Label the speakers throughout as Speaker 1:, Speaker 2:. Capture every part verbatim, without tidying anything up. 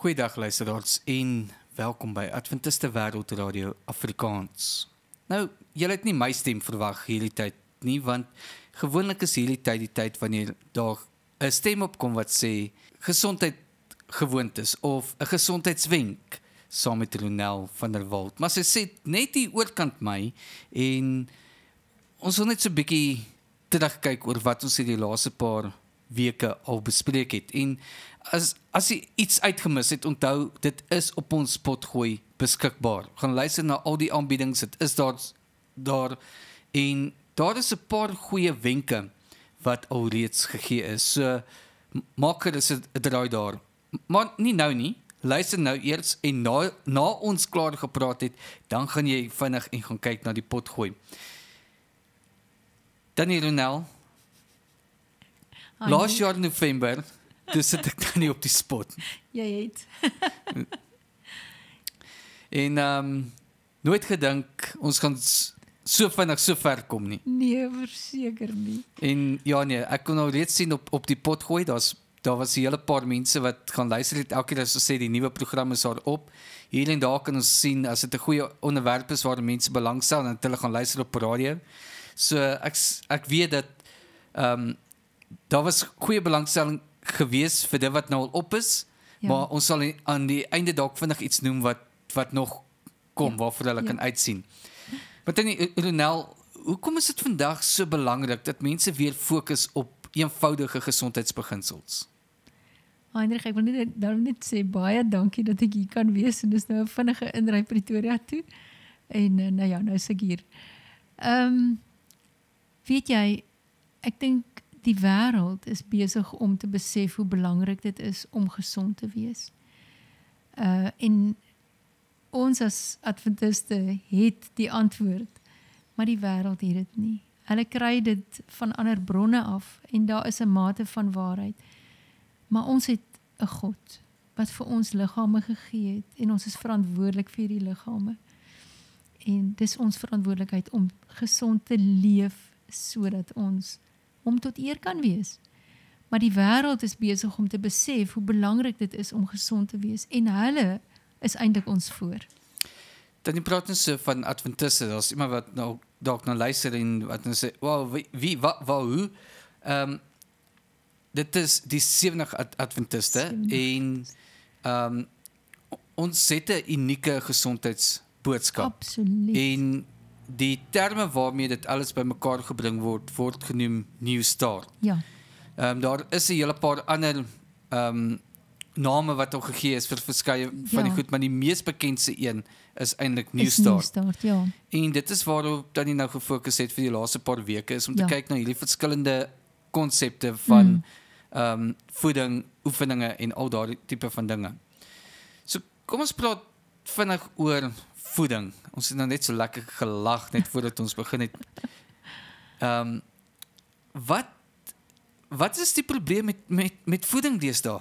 Speaker 1: Goeiedag luisteraars en welkom by Adventiste Wêreld Radio Afrikaans. Nou, julle het nie my stem verwag hierdie tyd nie, want gewoonlik is hierdie tyd die tyd wanneer daar 'n stem opkom wat sê gesondheid gewoontes of 'n gesondheidswenk saam met Ronel van der Walt. Maar sy sê net hier oorkant my en ons wil net so 'n bietjie terugkyk oor wat ons hierdie laaste paar weke al bespreek het. En as, as jy iets uitgemis het, onthou, dit is op ons potgooi beskikbaar. Gaan luister na al die aanbiedings, dit is daar, daar en daar is 'n paar goeie wenke wat al reeds gegee is. So, maak gerus 'n draai daar. Maar nie nou nie, luister nou eers en na, na ons klaar gepraat het, dan gaan jy vinnig en gaan kyk na die potgooi. Dan hier Ronel, laas jaar November, toe sit ek dan nie op die spot.
Speaker 2: Jy het.
Speaker 1: En um, nooit gedink, ons gaan so vinnig so ver kom nie.
Speaker 2: Nee, verseker nie.
Speaker 1: En ja nee, ek kon nou reeds sien op, op die pot gooi, daar's, daar was 'n hele paar mense wat gaan luister het, elke keer as ons sê die nuwe program is daar op. Hier en daar kan ons sien, as dit 'n goeie onderwerp is waar mense belangstel, dan het hulle gaan luister op radio. So ek, ek weet dat um, daar was goeie belangstelling gewees vir dit wat nou al op is, ja. Maar ons sal aan die einde dalk vinnig iets noem wat, wat nog kom, ja. Waarvoor hulle ja. kan uitsien. Maar dan, Ronel, hoekom is dit vandag so belangrik dat mense weer fokus op eenvoudige gesondheidsbeginsels?
Speaker 2: Heinrich, ek wil net, daarom net sê, baie dankie dat ek hier kan wees, en dis nou 'n vinnige inry Pretoria toe, en nou ja, nou is ek hier. Um, weet jy, ek dink die wêreld is besig om te besef hoe belangrik dit is om gesond te wees. Uh, en ons as Adventiste het die antwoord, maar die wêreld het dit nie. Hulle kry dit van ander bronne af en daar is 'n mate van waarheid. Maar ons het 'n God wat vir ons liggame gegee het en ons is verantwoordelik vir die liggame. En dis ons verantwoordelikheid om gesond te leef sodat ons om tot eer kan wees. Maar die wêreld is besig om te besef hoe belangrik dit is om gesond te wees en hulle is eintlik ons voor.
Speaker 1: Dan die praat ons van Adventiste, daar's iemand wat nou dalk nou luister en wat nou sê, wow, wie, wie wat, wat, hoe? Um, dit is die sewentig Adventiste en um, ons het 'n unieke gesondheidsboodskap.
Speaker 2: Absoluut.
Speaker 1: En die terme waarmee dit alles bymekaar gebring word, word genoem New Start.
Speaker 2: Ja.
Speaker 1: Um, daar is 'n hele paar ander um, name wat al gegee is vir verskeie ja. van die goed, maar die mees bekendste een is eintlik New Start.
Speaker 2: New Start, ja.
Speaker 1: En dit is waarop dan jy nou gefokus het vir die laaste paar weke, is om te
Speaker 2: ja.
Speaker 1: kyk na hierdie verskillende konsepte van mm. um, voeding, oefeninge en al daardie tipe van dinge. So kom ons praat vinnig oor voeding. Ons het nou net so lekker gelag net voordat ons begin het. Um, wat wat is die probleem met met met voeding deesdae?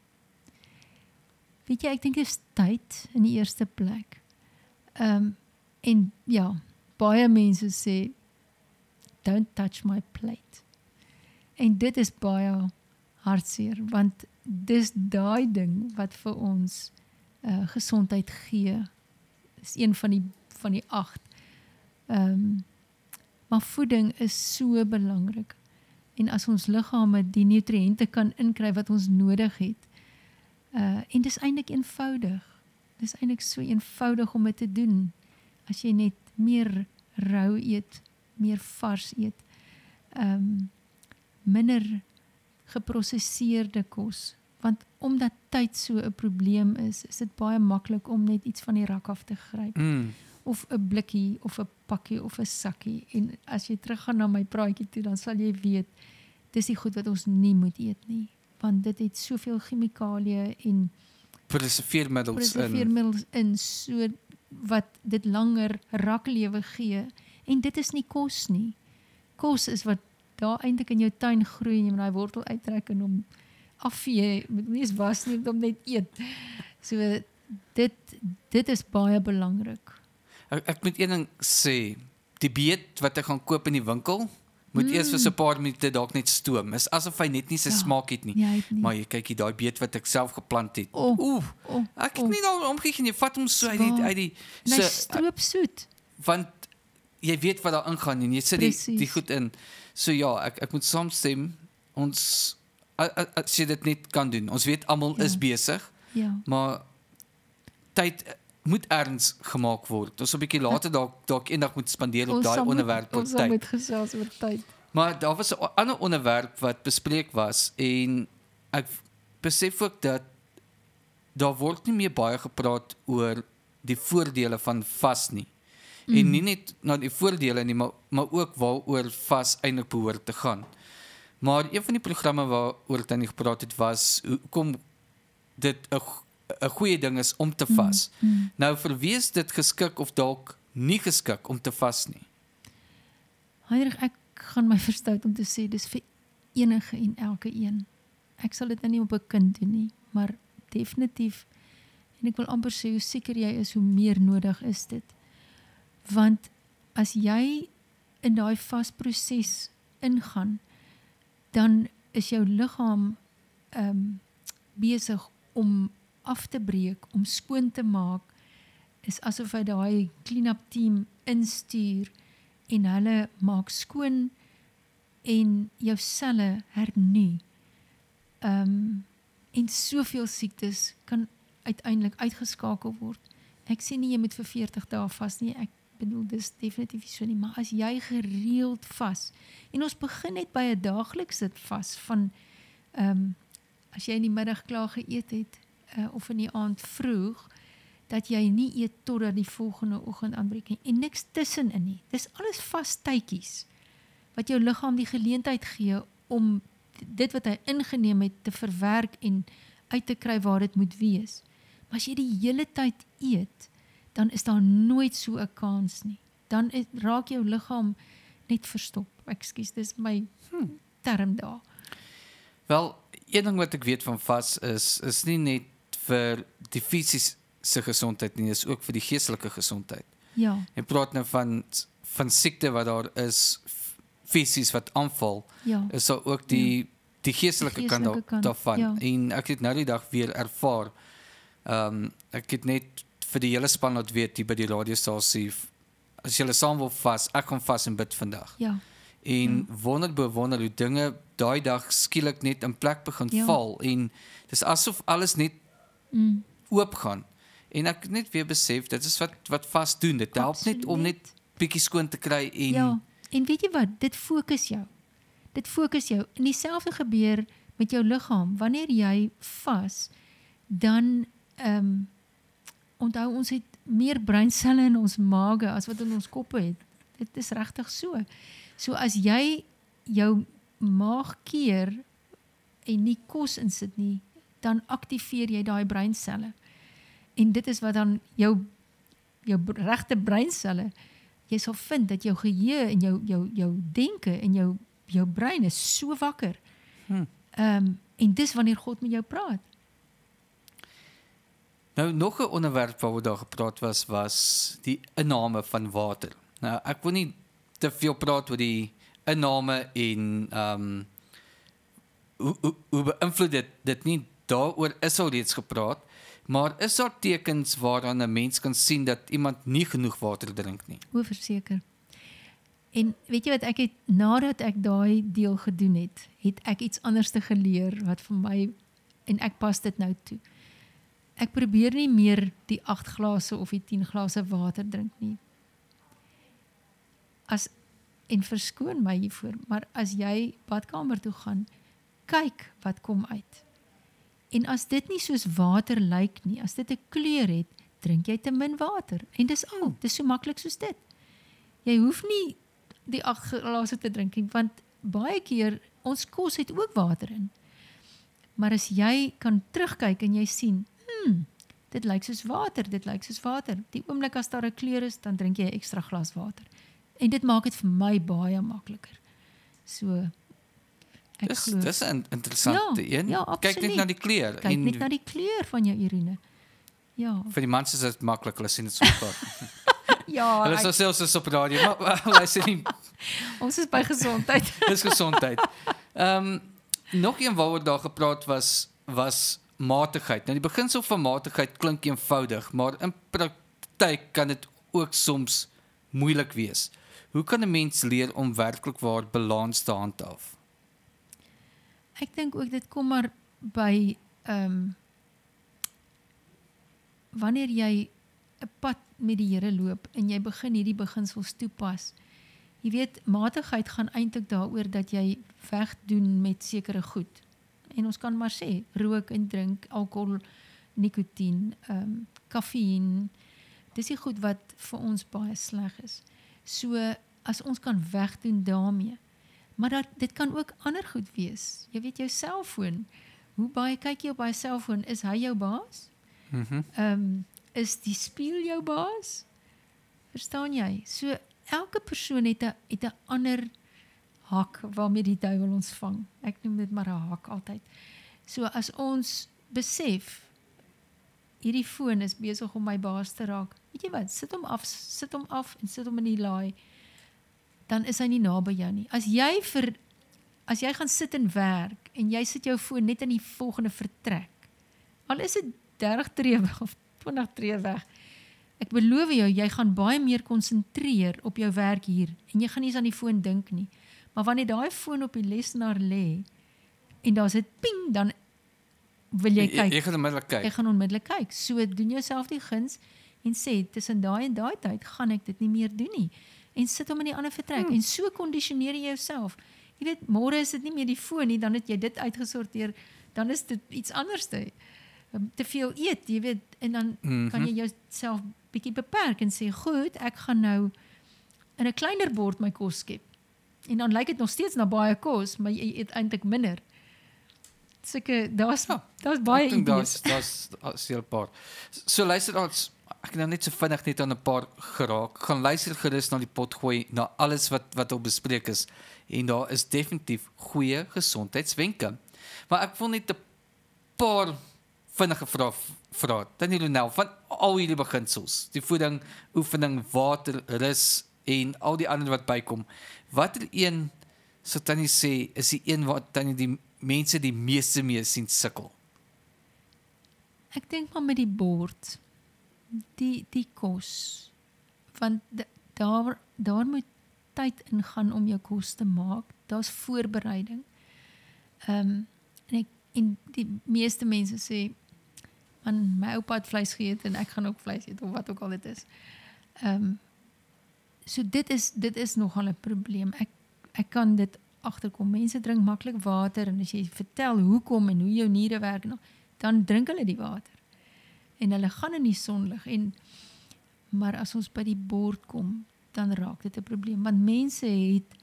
Speaker 2: Weet jy, ek dink dit is tyd in die eerste plek. Um, en ja, baie mense sê don't touch my plate. En dit is baie hartseer, want dis daai ding wat vir ons uh, gesondheid gee. Is een van die van die agt. Um, maar voeding is so belangrik. En as ons liggame die nutriënte kan inkry wat ons nodig het. Uh, en dis eintlik eenvoudig. Dis eintlik so eenvoudig om dit te doen. As jy net meer rou eet, meer vars eet, um, minder geprosesseerde kos. Want omdat tyd so 'n probleem is, is dit baie maklik om net iets van die rak af te gryp.
Speaker 1: Mm.
Speaker 2: Of 'n blikkie, of 'n pakkie, of 'n sakkie. En as jy teruggaan na my praatjie toe, dan sal jy weet, dis die goed wat ons nie moet eet nie. Want dit het soveel chemikalieë en
Speaker 1: preserveermiddels,
Speaker 2: preserveermiddels in, in so wat dit langer raklewe gee. En dit is nie kos nie. Kos is wat daar eintlik in jou tuin groei en jy moet daai wortel uittrek en hom afvee, moet nie eens was nie, om net eet. So dit dit is baie belangrik.
Speaker 1: Ek, ek moet een ding sê, die beet wat ek gaan koop in die winkel, moet mm. eers vir so 'n paar minute dalk net stoom. Is asof hy net nie sy ja. smaak het nie.
Speaker 2: Ja, het nie.
Speaker 1: Maar jy kyk hier daai beet wat ek self geplant het.
Speaker 2: Oh,
Speaker 1: Oeh,
Speaker 2: oh,
Speaker 1: ek het
Speaker 2: oh.
Speaker 1: nie daar omgegee nie. Vat hom so uit die uit die
Speaker 2: so stroopsoet.
Speaker 1: Want jy weet wat daar ingaan en jy sit die, die goed in. So ja, ek ek moet saamstem. Ons as jy dit net kan doen. Ons weet almal ja. is besig.
Speaker 2: Ja.
Speaker 1: Maar tyd moet erns gemaak word. Ons 'n bietjie later dalk dalk eendag moet spandeer op daai onderwerp
Speaker 2: oor tyd. Ons moet gesels oor tyd.
Speaker 1: Maar daar was 'n ander onderwerp wat bespreek was en ek besef ook dat daar word nie meer baie gepraat oor die voordele van vas nie. Mm. En nie net na die voordele nie, maar maar ook waaroor vas eintlik behoort te gaan. Maar een van die programme waaroor ek dan nie gepraat het was hoekom dit 'n 'n goeie ding is om te vas. Mm, mm. Nou vir wie is dit geskik of dalk nie geskik om te vas nie?
Speaker 2: Heinrich, ek gaan my verstout om te sê dis vir enige en elke een. Ek sal dit nou nie op 'n kind doen nie, maar definitief en ek wil amper sê hoe seker jy is hoe meer nodig is dit. Want as jy in daai vasproses ingaan, dan is jou liggaam um, besig om af te breek, om skoon te maak, is asof hy daai clean-up team instuur en hulle maak skoon en jou selle hernu. Um, en soveel siektes kan uiteindelik uitgeskakel word. Ek sê nie jy moet vir veertig dae vas nie, ek bedoel dis definitief so nie, maar as jy gereeld vas, en ons begin net by 'n daaglikse vas van, um, as jy in die middag klaar geëet het, Uh, of in die aand vroeg, dat jy nie eet totdat die volgende oggend aanbreek nie, en niks tussenin nie. Dis alles vast tydjies, wat jou liggaam die geleentheid gee, om dit wat hy ingeneem het, te verwerk en uit te kry waar dit moet wees. Maar as jy die hele tyd eet, dan is daar nooit so 'n kans nie. Dan is, raak jou liggaam net verstop. Ekskuus, dis my hmm, term daar.
Speaker 1: Wel, een ding wat ek weet van vas is, is nie net vir die fisiese gesondheid nie, is ook vir die geestelike gesondheid.
Speaker 2: Ja.
Speaker 1: Ek praat nou van, van siekte wat daar is, fisies wat aanval,
Speaker 2: ja.
Speaker 1: is daar ook die, ja. die geestelike, die geestelike kant, kant daarvan. Ja. En ek het nou die dag weer ervaar, um, ek het net vir die hele span laat weet, die by die radiostasie, as julle saam wil vas, ek gaan vas en bid vandag.
Speaker 2: Ja.
Speaker 1: En
Speaker 2: ja.
Speaker 1: wonder bewonder hoe dinge daai dag skielik net in plek begin ja. val, en dis asof alles net Mm. oopgaan. En ek net weer besef, dit is wat, wat vas doen. Dit help Absoluut. net om net bietjie skoon te kry. En
Speaker 2: ja, en weet jy wat, dit fokus jou. Dit fokus jou. En dieselfde gebeur met jou liggaam. Wanneer jy vas, dan um, onthou ons het meer breinselle in ons mage as wat in ons koppe het. Dit is regtig so. So as jy jou maag keer en nie kos insit nie, dan aktiveer jy daai breinselle. En dit is wat dan jou, jou regte breinselle, jy sal vind dat jou geheue en jou, jou, jou denke en jou, jou brein is so wakker. Hmm. Um, en dis wanneer God met jou praat.
Speaker 1: Nou, nog 'n onderwerp waaroor daar gepraat was, was die inname van water. Nou, ek wil nie te veel praat oor die inname en um, hoe, hoe, hoe beïnvloed dit, dit nie. Daaroor is al reeds gepraat, maar is daar tekens waaraan 'n mens kan sien dat iemand nie genoeg water drink nie?
Speaker 2: O, verseker. En weet jy wat, ek het, nadat ek daai deel gedoen het, het ek iets anders te geleer, wat vir my, en ek pas dit nou toe. Ek probeer nie meer die agt glase of die tien glase water drink nie. As, en verskoon my hiervoor, maar as jy badkamer toe gaan, kyk wat kom uit. En as dit nie soos water lyk nie, as dit 'n kleur het, drink jy te min water. En dis al, dis so maklik soos dit. Jy hoef nie die agt glase te drink nie, want baie keer, ons kos het ook water in. Maar as jy kan terugkyk en jy sien, hmm, dit lyk soos water, dit lyk soos water. Die oomblik as daar 'n kleur is, dan drink jy 'n ekstra glas water. En dit maak dit vir my baie makliker. So, ek
Speaker 1: dis,
Speaker 2: glo.
Speaker 1: Dis 'n interessante
Speaker 2: ja,
Speaker 1: een.
Speaker 2: Ja,
Speaker 1: Kyk net na die kleur.
Speaker 2: Kyk en net na die kleur van jou urine. Ja.
Speaker 1: Vir die mans is dit maklik, hulle sien dit so vaak.
Speaker 2: Ja,
Speaker 1: hulle sou selfs so op radio, maar hulle sê nie,
Speaker 2: Ons is by gesondheid.
Speaker 1: Dis gesondheid. Ehm um, nog een waaroor daar gepraat was was matigheid. Nou die beginsel van matigheid klink eenvoudig, maar in praktyk kan dit ook soms moeilik wees. Hoe kan 'n mens leer om werklik waar balans te handhaaf?
Speaker 2: Ek dink ook dit kom maar by ehm um, wanneer jy 'n pad met die Here loop en jy begin hierdie beginsels toepas. Jy weet, matigheid gaan eintlik daaroor dat jy wegdoen met sekere goed. En ons kan maar sê, rook en drink, alkohol, nikotien, ehm um, kaffieïn. Dis die goed wat vir ons baie sleg is. So as ons kan wegdoen daarmee. Maar dat, dit kan ook ander goed wees. Jy weet jou selfoon. Hoe baie kyk jy op jou selfoon? Is hy jou baas?
Speaker 1: Mhm.
Speaker 2: Ehm um, is die spieël jou baas? Verstaan jy? So elke persoon het 'n het 'n ander hak waarmee die duiwel ons vang. Ek noem dit maar 'n hak altyd. So as ons besef hierdie foon is besig om my baas te raak. Weet jy wat? Sit hom af, sit hom af en sit hom in die laai. Dan is hy nie naby jou nie. As jy vir as jy gaan sit en werk en jy sit jou foon net in die volgende vertrek. Al is dit dertig tree weg of twintig tree weg. Ek beloof jou, jy gaan baie meer konsentreer op jou werk hier en jy gaan nie eens aan die foon dink nie. Maar wanneer daai foon op die lesenaar lê en daar's 'n ping, dan wil jy kyk.
Speaker 1: Jy, jy gaan onmiddellik kyk.
Speaker 2: Jy gaan onmiddellik kyk. So doen jouself die guns en sê tussen daai en daai tyd gaan ek dit nie meer doen nie. En sit hom in die ander vertrek hmm. en so kondisioneer jy jouself. Jy weet, môre is dit nie meer die foon nie, dan het jy dit uitgesorteer, dan is dit iets anders te. Te veel eet, jy weet, en dan mm-hmm. kan jy jouself bietjie beperk en sê, goed, ek gaan nou in 'n kleiner bord my kos skep. En dan lyk dit nog steeds na baie kos, maar jy eet eintlik minder. Sulke, daar's ja, daar's baie idees.
Speaker 1: Daar's daar's daar's 'n paar. So luister ons, ek het nou net so vinnig net aan 'n paar geraak. Gaan luister gerus na die potgooi, na alles wat wat op bespreek is. En daar is definitief goeie gesondheidswenke. Maar ek wil net 'n paar vinnige vrae vra. Tannie Lonel, van al hierdie beginsels, die voeding, oefening, water, rus en al die ander wat bykom, watter een sou Tannie sê is die een wat Tannie die mense die meeste mee sien sukkel?
Speaker 2: Ek dink maar met die bord, die die kos, want daar daar moet tyd ingaan om jou kos te maak. Daar's voorbereiding. Ehm um, en ek en die meeste mense sê, man, my oupa het vleis geëet en ek gaan ook vleis eet of wat ook al dit is. Ehm um, so dit is dit is nogal 'n probleem. Ek ek kan dit agterkom. Mense drink maklik water en as jy vertel hoekom en hoe jou niere werk, dan drink hulle die water. En hulle gaan in die sonlig en maar as ons by die bord kom, dan raak dit 'n probleem want mense het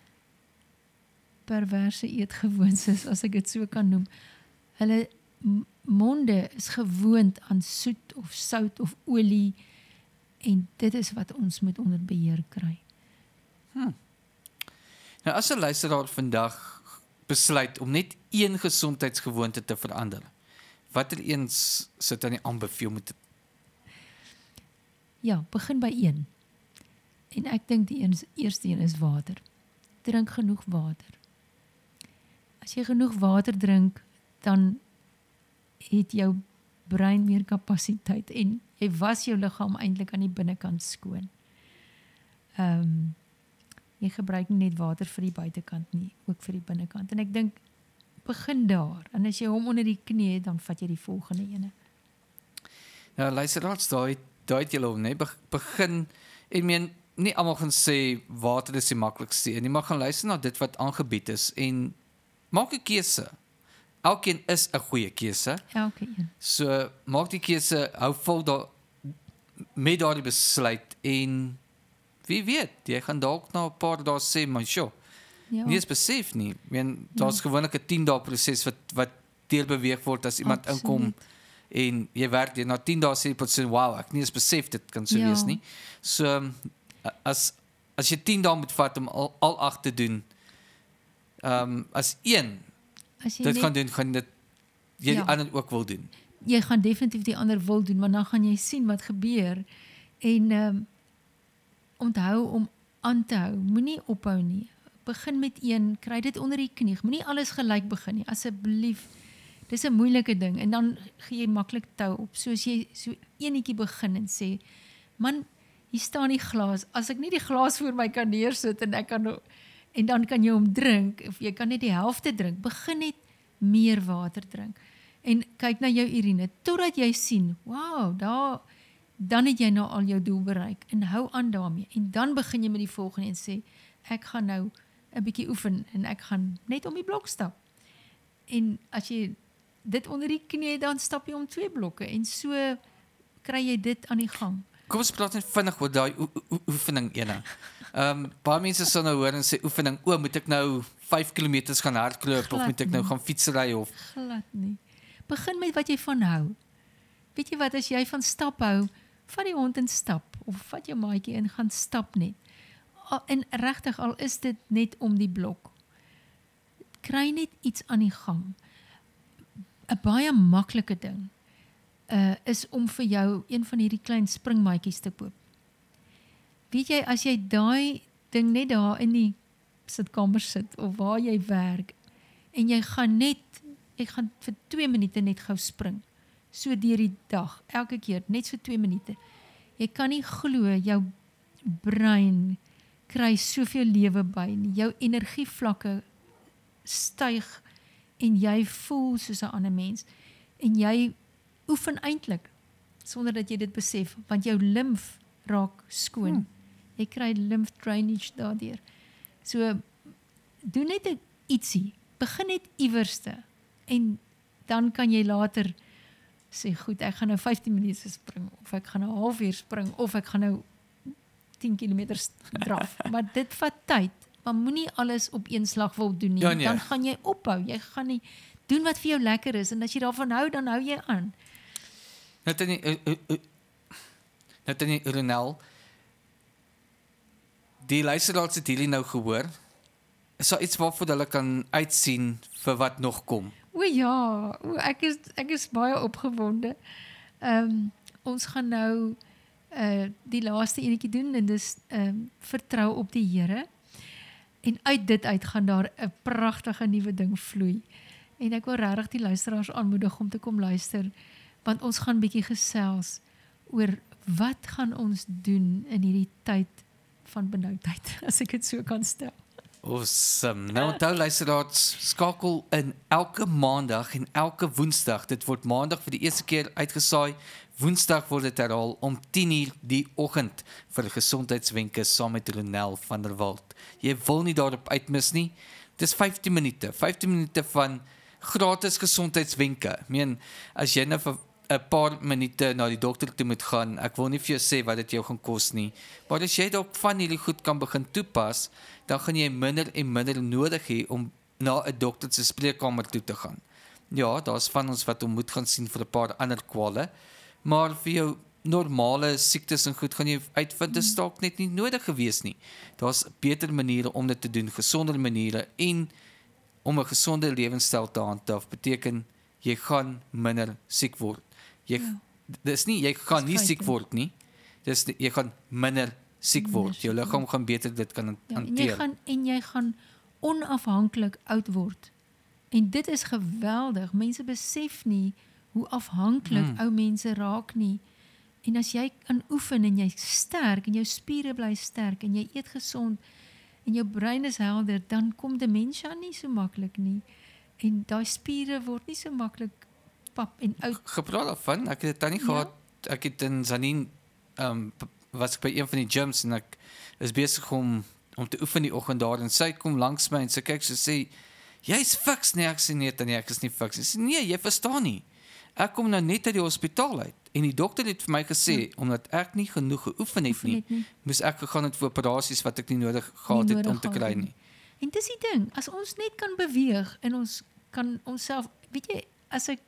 Speaker 2: perverse eetgewoontes, as ek dit so kan noem. Hulle monde is gewoond aan soet of sout of olie en dit is wat ons moet onder beheer kry.
Speaker 1: Hmm. Nou as 'n luisteraar vandag besluit om net een gesondheidsgewoonte te verander, watter eens sou dan nie aanbeveel moet?
Speaker 2: Ja, begin by een. En ek dink die een, eerste een is water. Drink genoeg water. As jy genoeg water drink, dan het jou brein meer kapasiteit en jy was jou liggaam eintlik aan die binnekant skoon. Ehm um, jy gebruik nie net water vir die buitekant nie, ook vir die binnekant. En ek dink begin daar. En as jy hom onder die knie het, dan vat jy die volgende ene.
Speaker 1: Nou luisteraars, daai daai het julle net begin en meen nie almal gaan sê water is die maklikste nie, maar gaan luister na dit wat aangebied is en maak 'n keuse. Elkeen is 'n goeie keuse.
Speaker 2: Elkeen.
Speaker 1: So maak die keuse, hou vol daar met daardie besluit en wie weet, jy gaan dalk na 'n paar dae sê, maar sjoe,
Speaker 2: Ja.
Speaker 1: nie eens besef nie. Ek meen, daar's ja. gewoonlik 'n tien dae proses wat wat deurbeweeg word as iemand
Speaker 2: Absoluut.
Speaker 1: inkom en jy werk jy na tien dae sê jy potsin, wow, ek nie eens besef dit kan so
Speaker 2: Ja.
Speaker 1: wees nie. So as as jy tien dae moet vat om al, al agt te doen, ehm um, as een
Speaker 2: As jy
Speaker 1: dit
Speaker 2: net,
Speaker 1: gaan doen, gaan dit jy
Speaker 2: Ja.
Speaker 1: die ander ook wil doen.
Speaker 2: jy gaan definitief die ander wil doen, maar dan gaan jy sien wat gebeur. En ehm um, onthou om aan te hou, moenie ophou nie. Begin met een, kry dit onder die knie, moenie alles gelyk begin nie, asseblief. Dis 'n moeilike ding en dan gee jy maklik tou op. So as jy so eenetjie begin en sê, man, hier staan die glas. As ek nie die glas voor my kan neersit en ek kan en dan kan jy hom drink of jy kan net die helfte drink. Begin net meer water drink. En kyk na jou urine totdat jy sien, wow, daar dan het jy nou al jou doel bereik en hou aan daarmee. En dan begin jy met die volgende en sê, ek gaan nou 'n bietjie oefen en ek gaan net om die blok stap. En as jy dit onder die knie, dan stap jy om twee blokke en so kry jy dit aan die gang.
Speaker 1: Kom ons praat net vinnig oor daai oefening ene. Ehm um, baie mense sal nou hoor en sê oefening, o, moet ek nou vyf kilometers gaan hardloop of moet ek nou gaan fietsry of
Speaker 2: glad nie. Begin met wat jy van hou. Weet jy wat, as jy van stap hou, vat die hond en stap of vat jou maatjie en gaan stap net. En regtig al is dit net om die blok. Kry net iets aan die gang. 'n Baie maklike ding uh, is om vir jou een van hierdie klein springmaatjies te koop. Weet jy, as jy daai ding net daar in die sitkamer sit of waar jy werk en jy gaan net, jy gaan vir twee minute net gou spring, so deur die dag, elke keer, net so twee minute. Jy kan nie glo, jou brein kry soveel lewe by nie, jou energievlakke styg en jy voel soos 'n ander mens en jy oefen eintlik sonder dat jy dit besef, want jou limf raak skoon. Hmm. Jy kry lymph drainage daardeur. So doen net 'n ietsie, begin net iewerste en dan kan jy later sê goed, ek gaan nou vyftien minute spring of ek gaan nou 'n halfuur spring of ek gaan nou tien kilometer draf. Maar dit vat tyd. Maar moenie alles op een slag wil doen nie. Ja, nee. Dan gaan jy ophou. Jy gaan nie doen wat vir jou lekker is en as jy daarvan hou, dan hou jy aan.
Speaker 1: Net in die uh, uh, uh, net in die Ronel. Die luisteraars het hierdie nou gehoor. Is daar iets waarvoor hulle kan uitsien vir wat nog kom?
Speaker 2: O ja, o, ek is ek is baie opgewonde. Ehm um, ons gaan nou uh die laaste enetjie doen en dis ehm um, vertrou op die Here. En uit dit uit gaan daar 'n pragtige nuwe ding vloei. En ek wil regtig die luisteraars aanmoedig om te kom luister, want ons gaan bietjie gesels oor wat gaan ons doen in hierdie tyd van benoudheid, as ek dit so kan stel.
Speaker 1: Awesome. Nou onthou luisteraars, skakel in elke maandag en elke woensdag. Dit word maandag vir die eerste keer uitgesaai. Woensdag word dit herhaal om tien uur die oggend vir gesondheidswenke saam met Ronel van der Walt. Jy wil nie daarop uitmis nie. Dis vyftien minute. vyftien minute van gratis gesondheidswenke. Ek meen, as jy nou vir 'n paar minute na die dokter toe moet gaan, ek wil nie vir jou sê wat dit jou gaan kos nie, maar as jy dalk van hierdie goed kan begin toepas, dan gaan jy minder en minder nodig hê om na 'n dokter se spreekkamer toe te gaan. Ja, daar's van ons wat hom moet gaan sien vir 'n paar ander kwale, maar vir jou normale siektes en goed gaan jy uitvind, dit is dalk net nie nodig gewees nie. Daar's beter maniere om dit te doen, gesonder maniere, en om 'n gesonde lewenstyl te handhaaf beteken jy gaan minder siek word. Jy ja. Dis nie jy gaan nie siek word nie. Dis jy gaan minder siek word. Jou liggaam gaan beter dit kan
Speaker 2: ja,
Speaker 1: hanteer.
Speaker 2: En jy gaan en jy gaan onafhanklik oud word. En dit is geweldig. Mense besef nie hoe afhanklik hmm. ou mense raak nie. En as jy kan oefen en jy sterk en jou spiere bly sterk en jy eet gesond en jou brein is helder, dan kom demensie nie so maklik nie. En daai spiere word nie so maklik pap en oud.
Speaker 1: Gepraat daarvan, ek het dit dan nie ja? gehad, ek het in Zanin, um, was ek by een van die gyms en ek is besig om, om te oefen die oggend daar en sy kom langs my en sy kyk, sy sê, jy's fiks, nee, ek sê nee, nee, ek is nie fiks. Sy sê, nee, jy verstaan nie. Ek kom nou net uit die hospitaal uit en die dokter het vir my gesê, ja. omdat ek nie genoeg geoefen het nie, nie, moes ek gegaan het vir operasies wat ek nie nodig gehad het om te kry nie.
Speaker 2: En dis die ding, as ons net kan beweeg en ons kan onsself, weet jy, as ek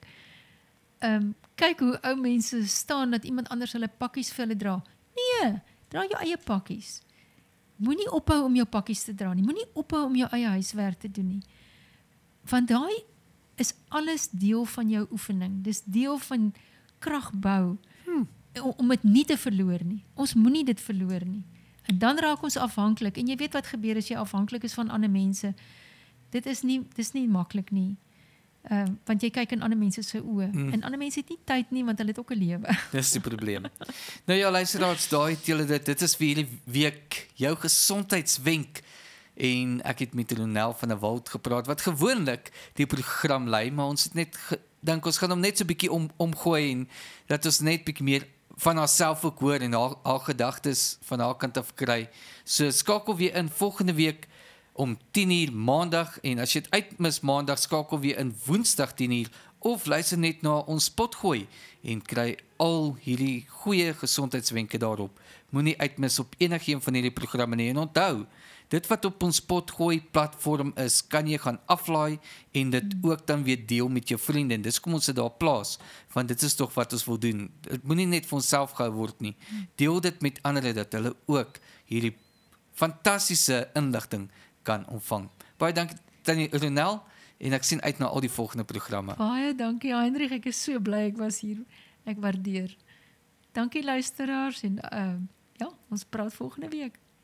Speaker 2: um, kyk hoe ou mense staan dat iemand anders hulle pakkies vir hulle dra. Nee, dra jou eie pakkies. Moenie ophou om jou pakkies te dra nie. Moenie ophou om jou eie huiswerk te doen nie. Want daai is alles deel van jou oefening. Dis deel van kragbou hmm. om dit nie te verloor nie. Ons moenie dit verloor nie. En dan raak ons afhanklik. En jy weet wat gebeur as jy afhanklik is van ander mense. Dit is nie, dit is nie maklik nie. Uh, want jy kyk in ander mense se oë. Mm. En ander mense het nie tyd nie, want hulle het ook 'n lewe.
Speaker 1: Dis die probleem. Nou ja, luisteraars, daai het julle dit. Dit is vir hierdie week jou gesondheidswenk. En ek het met Ronel van der Walt gepraat, wat gewoonlik die program lei, maar ons het net dink ons gaan hom net so 'n bietjie om, omgooi en dat ons net bietjie meer van haarself ook hoor en haar, haar gedagtes van haar kant af kry. So skakel weer in volgende week om tien uur maandag, en as jy het uitmis maandag, skakel weer in woensdag tien uur, of luister net na ons potgooi en kry al hierdie goeie gesondheidswenke daarop. Moenie uitmis op enigeen van hierdie programme nie, en onthou, dit wat op ons potgooi platform is, kan jy gaan aflaai en dit ook dan weer deel met jou vriende. En dis kom ons dit daar plaas, want dit is toch wat ons wil doen. Het moet nie net vir onsself gehou word nie. Deel dit met ander, dat hulle ook hierdie fantastiese inligting kan ontvang. Baie dankie Tannie Ronel, en ek sien uit na al die volgende programme.
Speaker 2: Baie dankie Heinrich, ek is so bly ek was hier. Ek waardeer. Dankie luisteraars en uh, ja, ons praat volgende week.